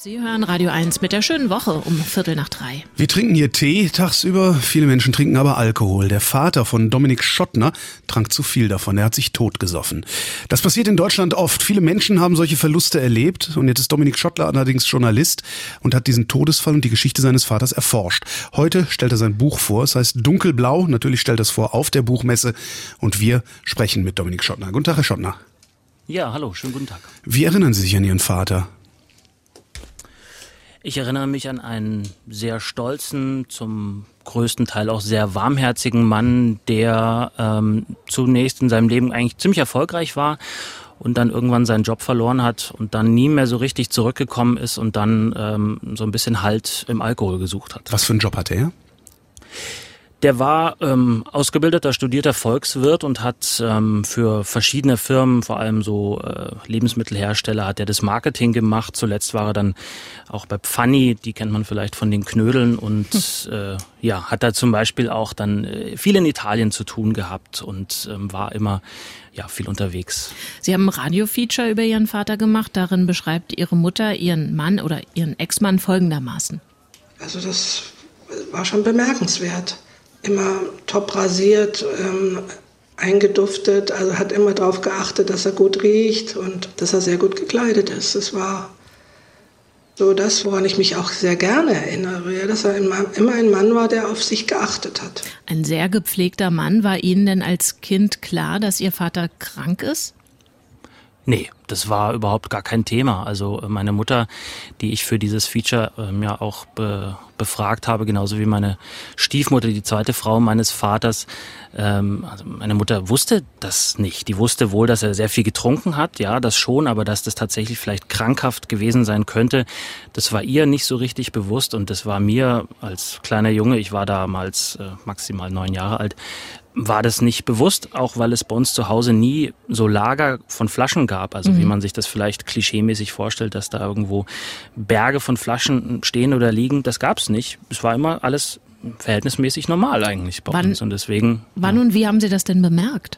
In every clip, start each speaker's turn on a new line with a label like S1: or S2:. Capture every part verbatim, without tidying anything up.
S1: Sie hören Radio eins mit der schönen Woche um Viertel nach drei.
S2: Wir trinken hier Tee tagsüber, viele Menschen trinken aber Alkohol. Der Vater von Dominik Schottner trank zu viel davon, er hat sich totgesoffen. Das passiert in Deutschland oft, viele Menschen haben solche Verluste erlebt und jetzt ist Dominik Schottner allerdings Journalist und hat diesen Todesfall und die Geschichte seines Vaters erforscht. Heute stellt er sein Buch vor, es heißt Dunkelblau, natürlich stellt er es vor auf der Buchmesse und wir sprechen mit Dominik Schottner. Guten Tag, Herr Schottner.
S3: Ja, hallo, schönen guten Tag.
S2: Wie erinnern Sie sich an Ihren Vater?
S3: Ich erinnere mich an einen sehr stolzen, zum größten Teil auch sehr warmherzigen Mann, der ähm, zunächst in seinem Leben eigentlich ziemlich erfolgreich war und dann irgendwann seinen Job verloren hat und dann nie mehr so richtig zurückgekommen ist und dann ähm, so ein bisschen Halt im Alkohol gesucht hat.
S2: Was für einen Job hatte er?
S3: Der war ähm, ausgebildeter, studierter Volkswirt und hat ähm, für verschiedene Firmen, vor allem so äh, Lebensmittelhersteller, hat er das Marketing gemacht. Zuletzt war er dann auch bei Pfanny, die kennt man vielleicht von den Knödeln und hm. äh, ja, hat da zum Beispiel auch dann äh, viel in Italien zu tun gehabt und ähm, war immer ja viel unterwegs.
S1: Sie haben ein Radio-Feature über Ihren Vater gemacht. Darin beschreibt Ihre Mutter Ihren Mann oder Ihren Ex-Mann folgendermaßen.
S4: Also das war schon bemerkenswert. Immer top rasiert, ähm, eingeduftet, also hat immer darauf geachtet, dass er gut riecht und dass er sehr gut gekleidet ist. Das war so das, woran ich mich auch sehr gerne erinnere, dass er immer, immer ein Mann war, der auf sich geachtet hat.
S1: Ein sehr gepflegter Mann. War Ihnen denn als Kind klar, dass Ihr Vater krank ist?
S3: Nee, das war überhaupt gar kein Thema. Also meine Mutter, die ich für dieses Feature ähm, ja auch be- befragt habe, genauso wie meine Stiefmutter, die zweite Frau meines Vaters. Ähm, also meine Mutter wusste das nicht. Die wusste wohl, dass er sehr viel getrunken hat, ja, das schon, aber dass das tatsächlich vielleicht krankhaft gewesen sein könnte, das war ihr nicht so richtig bewusst und das war mir als kleiner Junge, ich war damals äh, maximal neun Jahre alt, war das nicht bewusst, auch weil es bei uns zu Hause nie so Lager von Flaschen gab. Also mhm. wie man sich das vielleicht klischeemäßig vorstellt, dass da irgendwo Berge von Flaschen stehen oder liegen, das gab's nicht. Es war immer alles verhältnismäßig normal eigentlich bei
S1: wann,
S3: uns. Und deswegen.
S1: Wann
S3: ja.
S1: und wie haben Sie das denn bemerkt?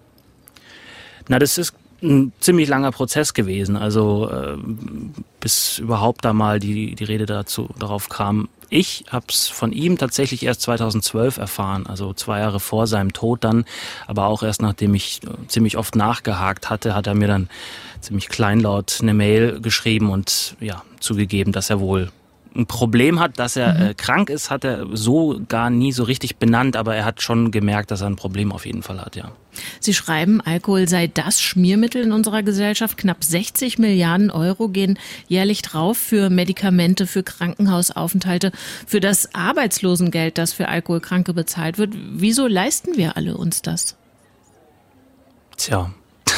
S3: Na, das ist ein ziemlich langer Prozess gewesen. Also äh, bis überhaupt da mal die, die Rede dazu darauf kam. Ich habe es von ihm tatsächlich erst zweitausendzwölf erfahren, also zwei Jahre vor seinem Tod dann, aber auch erst nachdem ich ziemlich oft nachgehakt hatte, hat er mir dann ziemlich kleinlaut eine Mail geschrieben und ja zugegeben, dass er wohl ein Problem hat, dass er mhm. äh, krank ist, hat er so gar nie so richtig benannt, aber er hat schon gemerkt, dass er ein Problem auf jeden Fall hat, ja.
S1: Sie schreiben, Alkohol sei das Schmiermittel in unserer Gesellschaft. Knapp sechzig Milliarden Euro gehen jährlich drauf für Medikamente, für Krankenhausaufenthalte, für das Arbeitslosengeld, das für Alkoholkranke bezahlt wird. Wieso leisten wir alle uns das?
S3: Tja,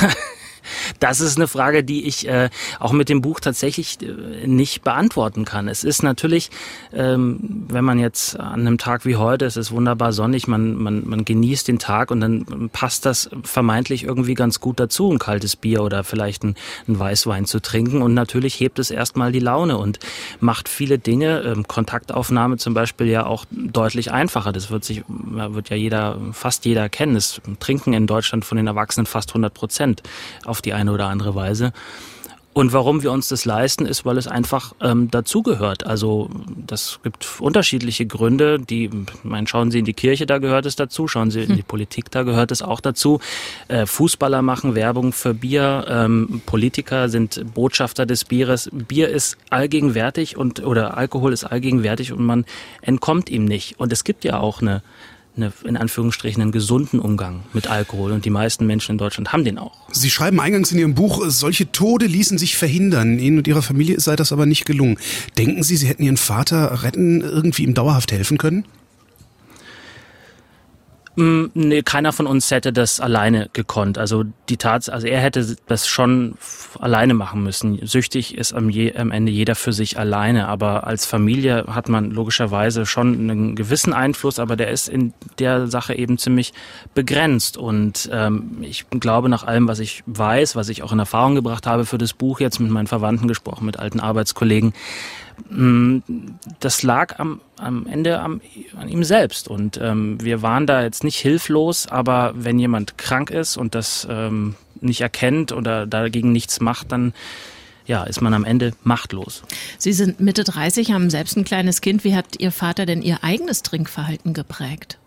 S3: das ist eine Frage, die ich äh, auch mit dem Buch tatsächlich äh, nicht beantworten kann. Es ist natürlich, ähm, wenn man jetzt an einem Tag wie heute, es ist wunderbar sonnig, man, man, man genießt den Tag und dann passt das vermeintlich irgendwie ganz gut dazu, ein kaltes Bier oder vielleicht ein, ein Weißwein zu trinken und natürlich hebt es erstmal die Laune und macht viele Dinge, ähm, Kontaktaufnahme zum Beispiel ja auch deutlich einfacher. Das wird sich, wird ja jeder, fast jeder kennen. Das Trinken in Deutschland von den Erwachsenen fast hundert Prozent auf die eine oder andere Weise. Und warum wir uns das leisten, ist, weil es einfach ähm, dazugehört. Also das gibt unterschiedliche Gründe. Die, mein, schauen Sie in die Kirche, da gehört es dazu. Schauen Sie in die Politik, da gehört es auch dazu. Äh, Fußballer machen Werbung für Bier. Ähm, Politiker sind Botschafter des Bieres. Bier ist allgegenwärtig und oder Alkohol ist allgegenwärtig und man entkommt ihm nicht. Und es gibt ja auch eine Eine, in Anführungsstrichen einen gesunden Umgang mit Alkohol und die meisten Menschen in Deutschland haben den auch.
S2: Sie schreiben eingangs in Ihrem Buch, solche Tode ließen sich verhindern. Ihnen und Ihrer Familie sei das aber nicht gelungen. Denken Sie, Sie hätten Ihren Vater retten, irgendwie ihm dauerhaft helfen können?
S3: Nee, keiner von uns hätte das alleine gekonnt. Also die Tats, also er hätte das schon alleine machen müssen. Süchtig ist am, je, am Ende jeder für sich alleine, aber als Familie hat man logischerweise schon einen gewissen Einfluss, aber der ist in der Sache eben ziemlich begrenzt. Und ähm, ich glaube, nach allem, was ich weiß, was ich auch in Erfahrung gebracht habe für das Buch, jetzt mit meinen Verwandten gesprochen, mit alten Arbeitskollegen, das lag am, am Ende am, an ihm selbst und ähm, wir waren da jetzt nicht hilflos, aber wenn jemand krank ist und das ähm, nicht erkennt oder dagegen nichts macht, dann ja, ist man am Ende machtlos.
S1: Sie sind Mitte dreißig, haben selbst ein kleines Kind. Wie hat Ihr Vater denn Ihr eigenes Trinkverhalten geprägt?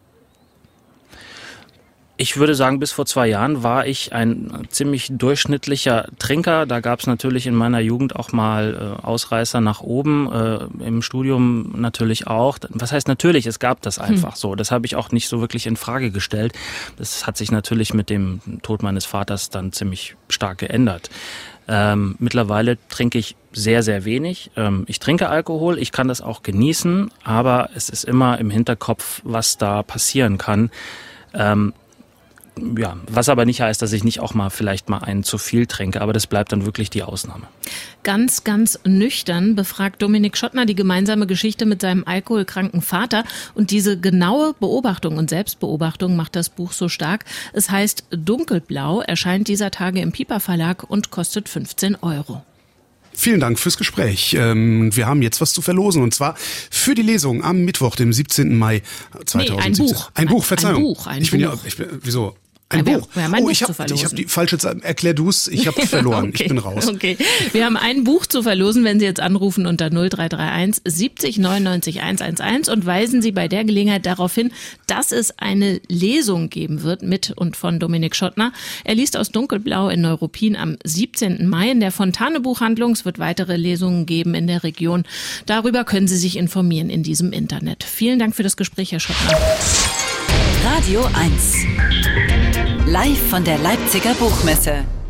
S3: Ich würde sagen, bis vor zwei Jahren war ich ein ziemlich durchschnittlicher Trinker. Da gab es natürlich in meiner Jugend auch mal äh, Ausreißer nach oben, äh, im Studium natürlich auch. Was heißt natürlich? Es gab das einfach hm. so. Das habe ich auch nicht so wirklich in Frage gestellt. Das hat sich natürlich mit dem Tod meines Vaters dann ziemlich stark geändert. Ähm, mittlerweile trinke ich sehr, sehr wenig. Ähm, ich trinke Alkohol, ich kann das auch genießen, aber es ist immer im Hinterkopf, was da passieren kann. Ähm, Ja, was aber nicht heißt, dass ich nicht auch mal vielleicht mal einen zu viel trinke, aber das bleibt dann wirklich die Ausnahme.
S1: Ganz, ganz nüchtern befragt Dominik Schottner die gemeinsame Geschichte mit seinem alkoholkranken Vater und diese genaue Beobachtung und Selbstbeobachtung macht das Buch so stark. Es heißt Dunkelblau, erscheint dieser Tage im Piper Verlag und kostet fünfzehn Euro.
S2: Vielen Dank fürs Gespräch. Wir haben jetzt was zu verlosen und zwar für die Lesung am Mittwoch, dem siebzehnten Mai zweitausendsiebzehn.
S1: Nee, ein Buch.
S2: Ein Buch, Verzeihung.
S1: Ein Buch, ein
S2: ich bin
S1: Buch.
S2: ja, ich bin, wieso? Ein
S1: ja,
S2: Buch.
S1: Wir haben ein
S2: oh,
S1: Buch
S2: ich
S1: zu verlosen.
S2: Ich habe die falsche Zeit. Erklär du's. Ich habe verloren.
S1: okay.
S2: Ich bin raus.
S1: Okay. Wir haben ein Buch zu verlosen, wenn Sie jetzt anrufen unter null drei drei eins siebzig neunundneunzig hundertelf und weisen Sie bei der Gelegenheit darauf hin, dass es eine Lesung geben wird mit und von Dominik Schottner. Er liest aus Dunkelblau in Neuruppin am siebzehnten Mai in der Fontane Buchhandlung. Es wird weitere Lesungen geben in der Region. Darüber können Sie sich informieren in diesem Internet. Vielen Dank für das Gespräch, Herr Schottner.
S5: Radio eins. Live von der Leipziger Buchmesse.